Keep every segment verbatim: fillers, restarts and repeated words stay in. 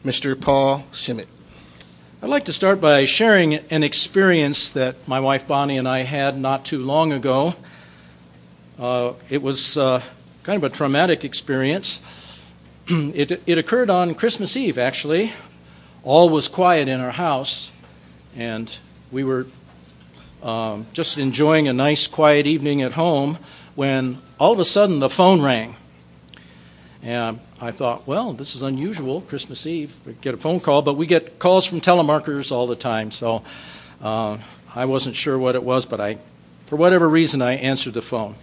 Mister Paul Schmidt. I'd like to start by sharing an experience that my wife Bonnie and I had not too long ago. Uh, it was uh, kind of a traumatic experience. it, it occurred on Christmas Eve, actually. All was quiet in our house, and we were um, just enjoying a nice, quiet evening at home when all of a sudden the phone rang. And I thought, well, this is unusual, Christmas Eve. We get a phone call, but we get calls from telemarketers all the time. So uh, I wasn't sure what it was, but I, for whatever reason, I answered the phone.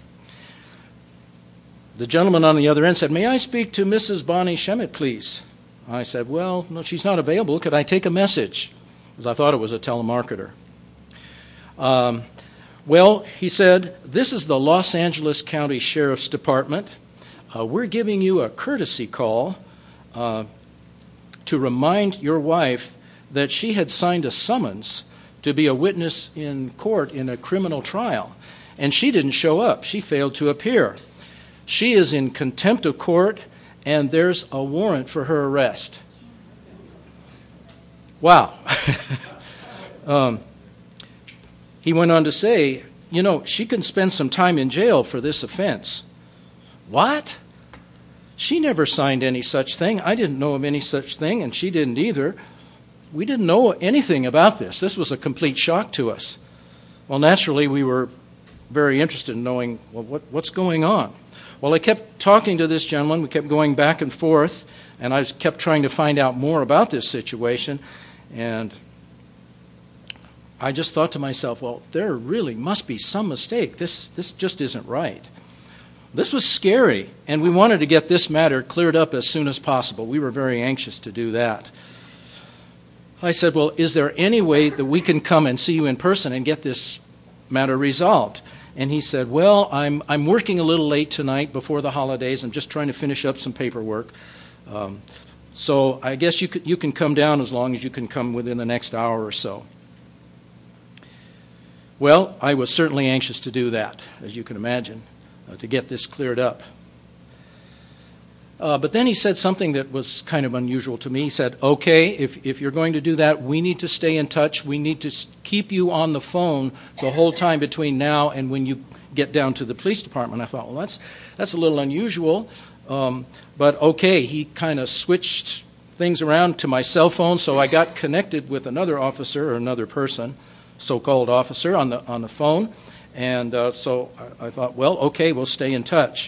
The gentleman on the other end said, "May I speak to Missus Bonnie Schmidt, please?" I said, "Well, no, she's not available. Could I take a message?" Because I thought it was a telemarketer. Um, well, he said, "This is the Los Angeles County Sheriff's Department. Uh, we're giving you a courtesy call uh, to remind your wife that she had signed a summons to be a witness in court in a criminal trial, and she didn't show up. She failed to appear. She is in contempt of court, and there's a warrant for her arrest." Wow. um, he went on to say, you know, she can spend some time in jail for this offense. What? She never signed any such thing. I didn't know of any such thing, and she didn't either. We didn't know anything about this. This was a complete shock to us. Well, naturally, we were very interested in knowing, well, what, what's going on? Well, I kept talking to this gentleman. We kept going back and forth, and I kept trying to find out more about this situation. And I just thought to myself, well, there really must be some mistake. This, this just isn't right. This was scary, and we wanted to get this matter cleared up as soon as possible. We were very anxious to do that. I said, well, is there any way that we can come and see you in person and get this matter resolved? And he said, well, I'm I'm working a little late tonight before the holidays. I'm just trying to finish up some paperwork. Um, so I guess you could, you can come down as long as you can come within the next hour or so. Well, I was certainly anxious to do that, as you can imagine, uh, to get this cleared up. Uh, but then he said something that was kind of unusual to me. He said, okay, if, if you're going to do that, we need to stay in touch. We need to keep you on the phone the whole time between now and when you get down to the police department. I thought, well, that's that's a little unusual. Um, but okay, he kind of switched things around to my cell phone, so I got connected with another officer or another person, so-called officer, on the, on the phone. And uh, so I, I thought, well, okay, we'll stay in touch.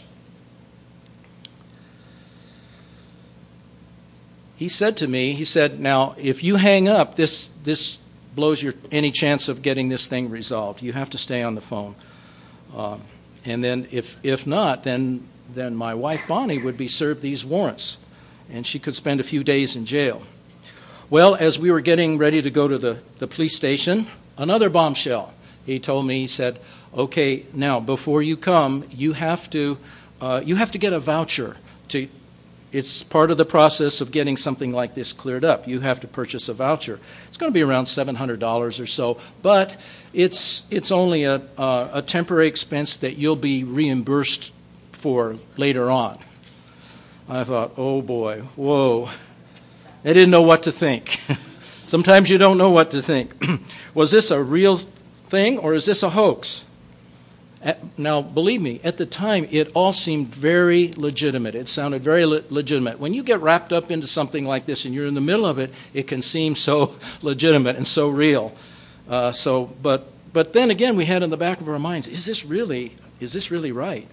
He said to me, he said, now, if you hang up, this this blows your any chance of getting this thing resolved. You have to stay on the phone. Um, and then if if not, then then my wife Bonnie would be served these warrants, and she could spend a few days in jail. Well, as we were getting ready to go to the, the police station, another bombshell. He told me, he said, okay, now, before you come, you have to uh, you have to get a voucher to... It's part of the process of getting something like this cleared up. You have to purchase a voucher. It's going to be around seven hundred dollars or so, but it's it's only a, a, a temporary expense that you'll be reimbursed for later on. I thought, oh boy, whoa. I didn't know what to think. Sometimes you don't know what to think. Was this a real thing or is this a hoax? Now, believe me, at the time, it all seemed very legitimate. It sounded very le- legitimate. When you get wrapped up into something like this and you're in the middle of it, it can seem so legitimate and so real. Uh, so, but but then again, we had in the back of our minds, is this really is this really right?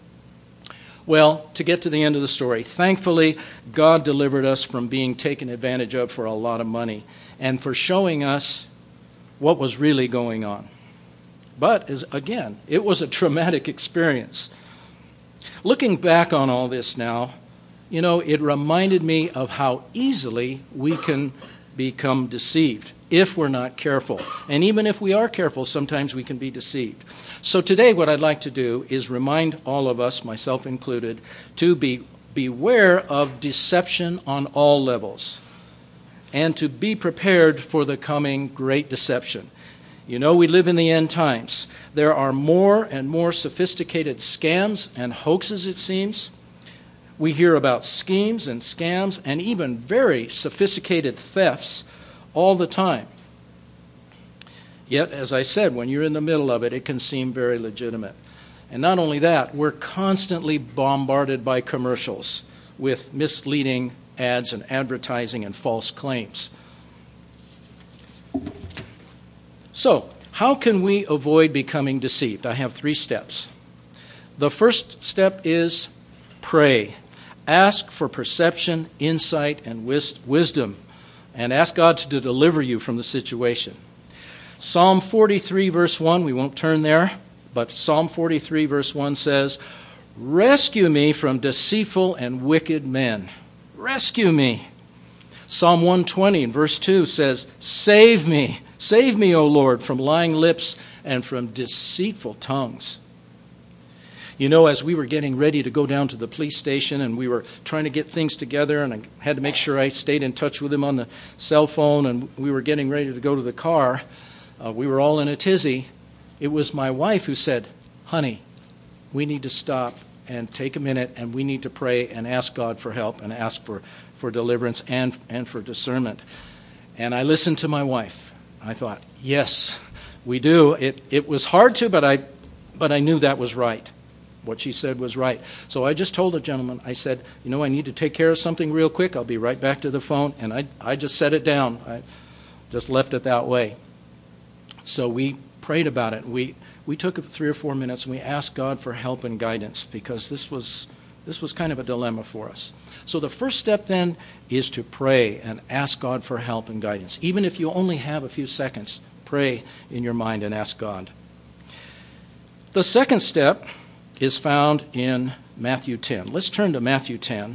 Well, to get to the end of the story, thankfully, God delivered us from being taken advantage of for a lot of money and for showing us what was really going on. But, as, again, it was a traumatic experience. Looking back on all this now, you know, it reminded me of how easily we can become deceived if we're not careful. And even if we are careful, sometimes we can be deceived. So today what I'd like to do is remind all of us, myself included, to be beware of deception on all levels and to be prepared for the coming great deception. You know, we live in the end times. There are more and more sophisticated scams and hoaxes, it seems. We hear about schemes and scams and even very sophisticated thefts all the time. Yet, as I said, when you're in the middle of it, it can seem very legitimate. And not only that, we're constantly bombarded by commercials with misleading ads and advertising and false claims. So, how can we avoid becoming deceived? I have three steps. The first step is pray. Ask for perception, insight, and wis- wisdom, and ask God to deliver you from the situation. Psalm forty-three, verse one, we won't turn there, but Psalm forty-three, verse one says, "Rescue me from deceitful and wicked men." Rescue me. Psalm one twenty, verse two says, "Save me. Save me, O Lord, from lying lips and from deceitful tongues." You know, as we were getting ready to go down to the police station and we were trying to get things together, and I had to make sure I stayed in touch with him on the cell phone, and we were getting ready to go to the car, uh, we were all in a tizzy. It was my wife who said, "Honey, we need to stop and take a minute, and we need to pray and ask God for help and ask for, for deliverance and, and for discernment." And I listened to my wife. I thought, yes, we do. It it was hard to, but I but I knew that was right. What she said was right. So I just told the gentleman, I said, you know, I need to take care of something real quick. I'll be right back to the phone. And I, I just set it down. I just left it that way. So we prayed about it. We we took three or four minutes and we asked God for help and guidance, because this was this was kind of a dilemma for us. So the first step then is to pray and ask God for help and guidance. Even if you only have a few seconds, pray in your mind and ask God. The second step is found in Matthew ten. Let's turn to Matthew ten.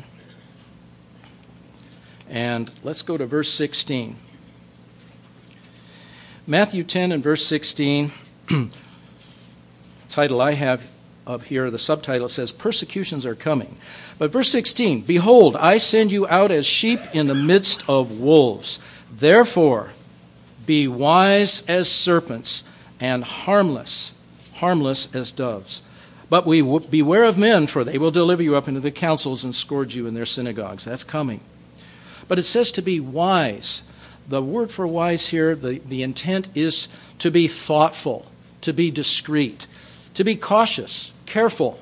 And let's go to verse sixteen. Matthew ten and verse sixteen, title I have up here, the subtitle says, "Persecutions are coming." But verse sixteen, "Behold, I send you out as sheep in the midst of wolves. Therefore, be wise as serpents and harmless, harmless as doves. But we w- beware of men, for they will deliver you up into the councils and scourge you in their synagogues." That's coming. But it says to be wise. The word for wise here, the, the intent is to be thoughtful, to be discreet, to be cautious, careful.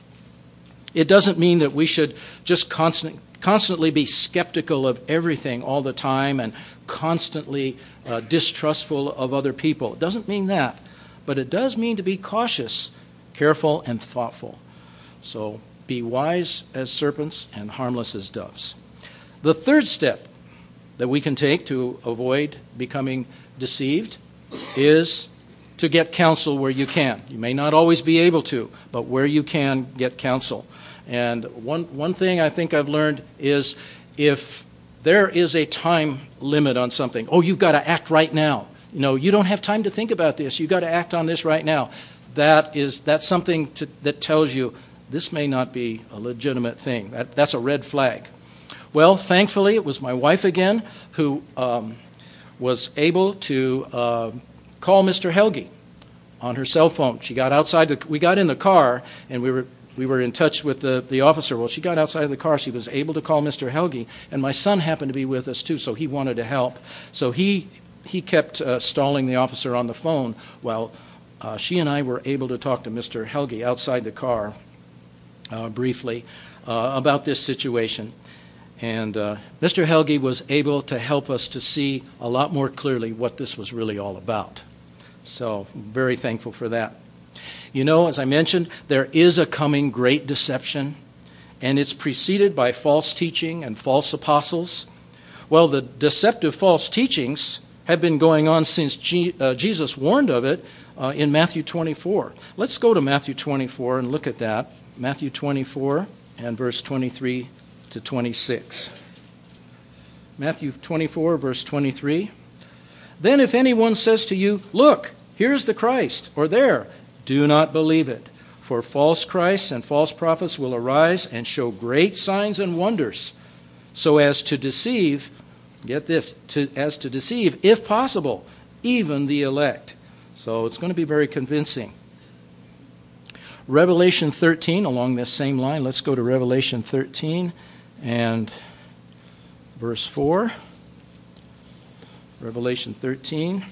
It doesn't mean that we should just constant, constantly be skeptical of everything all the time and constantly uh, distrustful of other people. It doesn't mean that. But it does mean to be cautious, careful, and thoughtful. So be wise as serpents and harmless as doves. The third step that we can take to avoid becoming deceived is to get counsel where you can. You may not always be able to, but where you can, get counsel. And one, one thing I think I've learned is if there is a time limit on something, oh, you've got to act right now. You know, you don't have time to think about this. You've got to act on this right now. That is, that's something to, that tells you this may not be a legitimate thing. That, that's a red flag. Well, thankfully, it was my wife again who um, was able to uh, call Mister Helge on her cell phone. She got outside. The, we got in the car, and we were we were in touch with the, the officer. Well, she got outside of the car. She was able to call Mister Helge, and my son happened to be with us too, so he wanted to help. So he he kept uh, stalling the officer on the phone while uh, she and I were able to talk to Mister Helge outside the car uh, briefly uh, about this situation. And uh, Mister Helge was able to help us to see a lot more clearly what this was really all about. So, very thankful for that. You know, as I mentioned, there is a coming great deception, and it's preceded by false teaching and false apostles. Well, the deceptive false teachings have been going on since G- uh, Jesus warned of it uh, in Matthew twenty-four. Let's go to Matthew twenty-four and look at that. Matthew twenty-four and verse twenty-three to twenty-six. Matthew twenty-four, verse twenty-three. "Then if anyone says to you, 'Look, here's the Christ,' or 'There,' do not believe it. For false Christs and false prophets will arise and show great signs and wonders, so as to deceive," get this, to, as to deceive, if possible, even the elect. So it's going to be very convincing. Revelation thirteen, along this same line, let's go to Revelation thirteen and verse four. Revelation thirteen.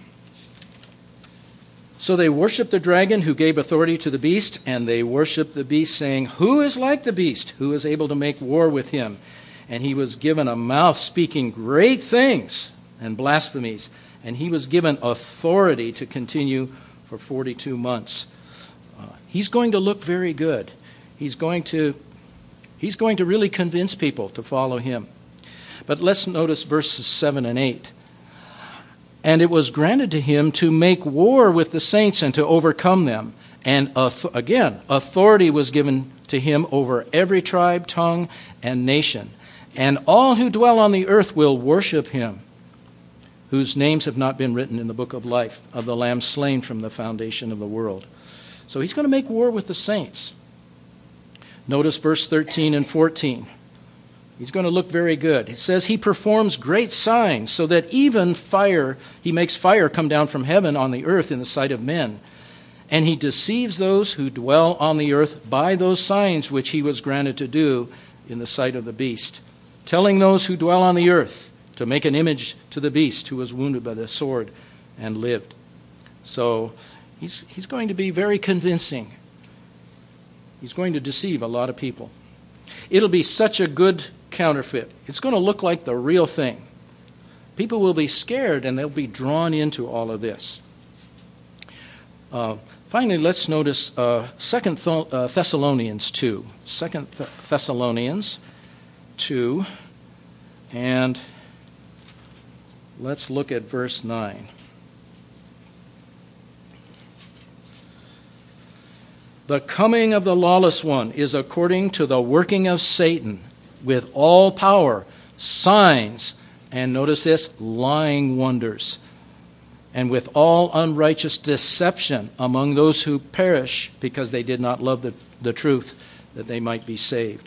So they worshiped the dragon who gave authority to the beast, and they worshiped the beast, saying, "Who is like the beast? Who is able to make war with him?" And he was given a mouth speaking great things and blasphemies, and he was given authority to continue for forty-two months. Uh, he's going to look very good. He's going to, he's going to really convince people to follow him. But let's notice verses seven and eight. And it was granted to him to make war with the saints and to overcome them. And again, authority was given to him over every tribe, tongue, and nation. And all who dwell on the earth will worship him, whose names have not been written in the book of life of the Lamb slain from the foundation of the world. So he's going to make war with the saints. Notice verse thirteen and fourteen. He's going to look very good. It says he performs great signs so that even fire, he makes fire come down from heaven on the earth in the sight of men. And he deceives those who dwell on the earth by those signs which he was granted to do in the sight of the beast, telling those who dwell on the earth to make an image to the beast who was wounded by the sword and lived. So he's, he's going to be very convincing. He's going to deceive a lot of people. It'll be such a good counterfeit. It's going to look like the real thing. People will be scared and they'll be drawn into all of this. Uh, finally, let's notice uh, Second Thessalonians two. Second Thessalonians two, and let's look at verse nine. The coming of the lawless one is according to the working of Satan with all power, signs, and notice this, lying wonders, and with all unrighteous deception among those who perish because they did not love the, the truth, that they might be saved.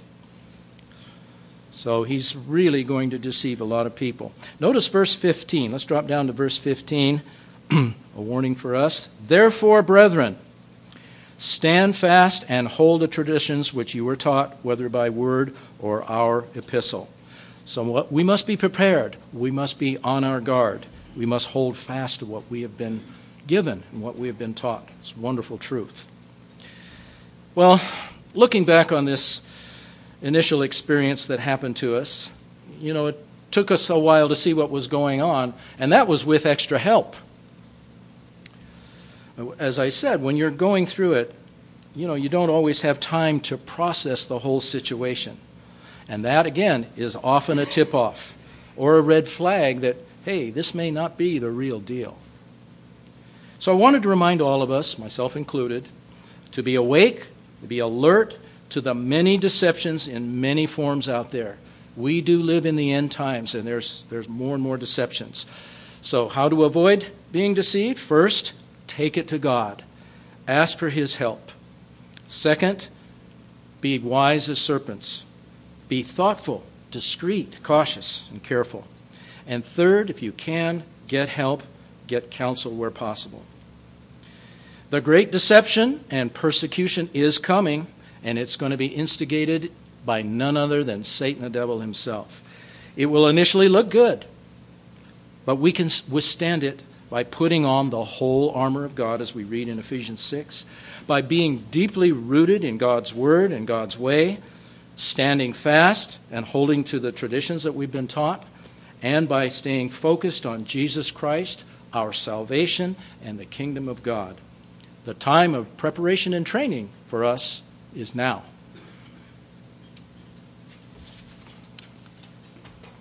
So he's really going to deceive a lot of people. Notice verse fifteen. Let's drop down to verse fifteen. A warning for us. Therefore, brethren, stand fast and hold the traditions which you were taught, whether by word or our epistle. So what, we must be prepared. We must be on our guard. We must hold fast to what we have been given and what we have been taught. It's wonderful truth. Well, looking back on this initial experience that happened to us, you know, it took us a while to see what was going on, and that was with extra help. As I said, when you're going through it, you know, you don't always have time to process the whole situation. And that, again, is often a tip-off or a red flag that, hey, this may not be the real deal. So I wanted to remind all of us, myself included, to be awake, to be alert to the many deceptions in many forms out there. We do live in the end times, and there's, there's more and more deceptions. So how to avoid being deceived? First, take it to God. Ask for his help. Second, be wise as serpents. Be thoughtful, discreet, cautious, and careful. And third, if you can, get help, get counsel where possible. The great deception and persecution is coming, and it's going to be instigated by none other than Satan, the devil himself. It will initially look good, but we can withstand it by putting on the whole armor of God, as we read in Ephesians six, by being deeply rooted in God's word and God's way, standing fast and holding to the traditions that we've been taught, and by staying focused on Jesus Christ, our salvation, and the kingdom of God. The time of preparation and training for us is now.